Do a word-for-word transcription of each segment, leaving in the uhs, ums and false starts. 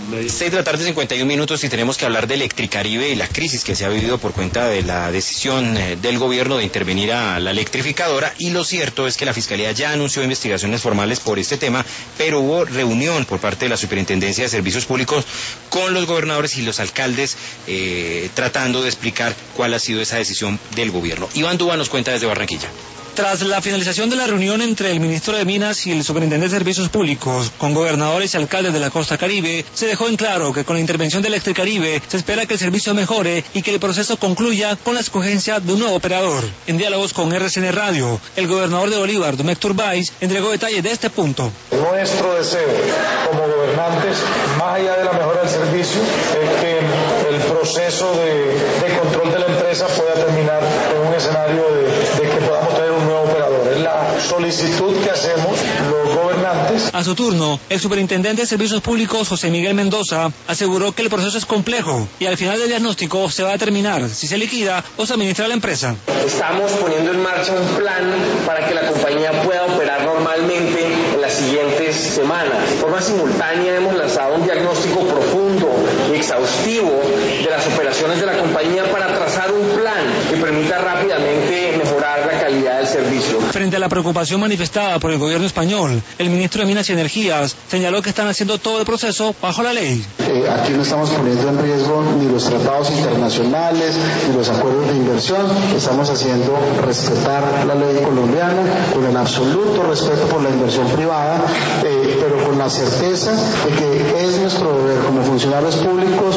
seis de la tarde, cincuenta y un minutos, y tenemos que hablar de Electricaribe y la crisis que se ha vivido por cuenta de la decisión eh, del gobierno de intervenir a la electrificadora. Y lo cierto es que la Fiscalía ya anunció investigaciones formales por este tema, pero hubo reunión por parte de la Superintendencia de Servicios Públicos con los gobernadores y los alcaldes eh, tratando de explicar cuál ha sido esa decisión del gobierno. Iván Duba nos cuenta desde Barranquilla. Tras la finalización de la reunión entre el ministro de Minas y el superintendente de Servicios Públicos con gobernadores y alcaldes de la costa caribe, se dejó en claro que con la intervención de Electricaribe se espera que el servicio mejore y que el proceso concluya con la escogencia de un nuevo operador. En diálogos con R C N Radio, el gobernador de Bolívar, Domecq Turbay, entregó detalles de este punto. Nuestro deseo como gobernantes, más allá de la mejora del servicio, es que el proceso de, de control de la empresa pueda terminar en un escenario de, de que podamos tener un nuevo operador. Es la solicitud que hacemos los gobernantes. A su turno, el superintendente de Servicios Públicos, José Miguel Mendoza, aseguró que el proceso es complejo y al final del diagnóstico se va a determinar si se liquida o se administra la empresa. Estamos poniendo en marcha un plan para que la compañía pueda operar normalmente en las siguientes semanas. De forma simultánea hemos lanzado un diagnóstico profundo y exhaustivo de las operaciones de la compañía para trazar un plan que permita rápidamente mejorar la calidad del servicio. Frente a la preocupación manifestada por el gobierno español, el ministro de Minas y Energías señaló que están haciendo todo el proceso bajo la ley. Eh, aquí no estamos poniendo en riesgo ni los tratados internacionales, ni los acuerdos de inversión. Estamos haciendo respetar la ley colombiana con el absoluto respeto por la inversión privada, eh, pero con la certeza de que es nuestro deber como funcionarios públicos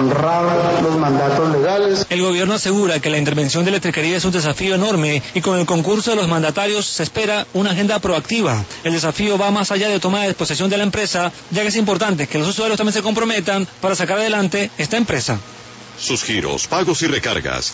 honrar los mandatos legales. El gobierno asegura que la intervención de Electricaribe es un desafío enorme y con el concurso de los mandatarios se espera una agenda proactiva. El desafío va más allá de tomar posesión de la empresa, ya que es importante que los usuarios también se comprometan para sacar adelante esta empresa. Sus giros, pagos y recargas